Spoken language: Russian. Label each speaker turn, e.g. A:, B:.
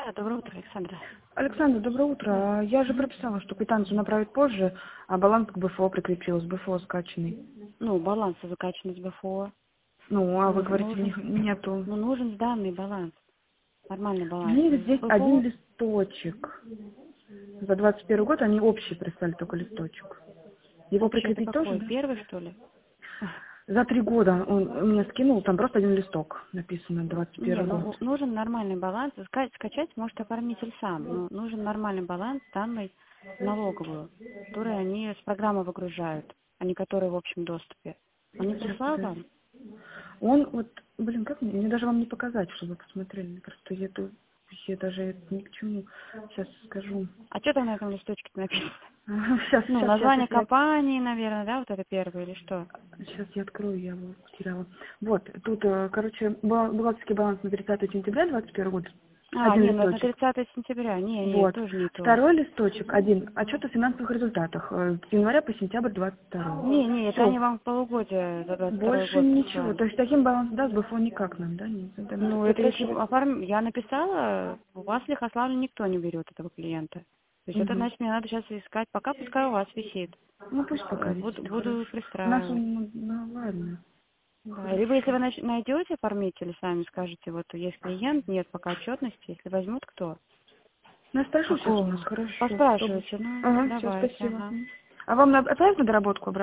A: Да, доброе утро, Александра.
B: Александр, доброе утро. Я же прописала, что квитанцию направить позже, а баланс к БФО прикрепилась, БФО скачанный.
A: Ну, баланс закачан из БФО.
B: Ну, а вы говорите,
A: Нужен,
B: нету.
A: нужен сданный баланс. Нормальный баланс.
B: Мне
A: С
B: здесь один
A: БФО.
B: листочек. За 21 год они общие прислали только листочек. Его
A: Общий это
B: прикрепить тоже,
A: какой?
B: да?
A: Первый, что ли?
B: За 3 года он мне скинул, там просто один листок написано,
A: Не,
B: 21
A: ну
B: год.
A: нужен нормальный баланс. Скачать может оформитель сам. Но нужен нормальный баланс, данный в налоговую, который они с программы выгружают, а не которые в общем доступе. Он не
B: Сейчас,
A: прислал
B: подожди.
A: вам?
B: Он вот, блин, как мне даже вам не показать, чтобы вы посмотрели. Просто я даже это ни к чему. Сейчас скажу.
A: А что там на этом листочке написано?
B: Сейчас,
A: Ну,
B: сейчас, сейчас,
A: название
B: если я...
A: компании, наверное, да, вот это первое или что?
B: Сейчас я открою, я его потеряла. Вот, тут, короче, бухгалтерский баланс на 30 сентября 21 год.
A: А,
B: Один
A: не, на
B: листочек.
A: 30 сентября. Не,
B: Вот.
A: тоже не то.
B: Второй листочек, один, отчет о финансовых результатах. С января по сентябрь 22.
A: Не, это они
B: Все.
A: вам полугодие за 22
B: Больше
A: год
B: ничего.
A: прислали.
B: То есть таким баланс даст БФО никак нам, да? Нет.
A: Ну, это если
B: Попросили.
A: я написала, у вас в Лихославле никто не берет этого клиента. То есть это
B: Угу.
A: значит, мне надо сейчас искать, пока пускай у вас висит.
B: Ну пусть пока висит,
A: Буду
B: хорошо. У нас
A: пристраивать.
B: он, ну ладно.
A: Да. Либо если
B: Хорошо.
A: вы найдете оформителя, сами скажете, вот есть клиент, нет пока отчетности, если возьмут кто.
B: Ну, я спрошу сейчас у нас,
A: Какого?
B: хорошо. Добрый.
A: Поспрашивайте, ну,
B: Ага, все,
A: давайте,
B: спасибо.
A: ага.
B: А вам опять на доработку обратно?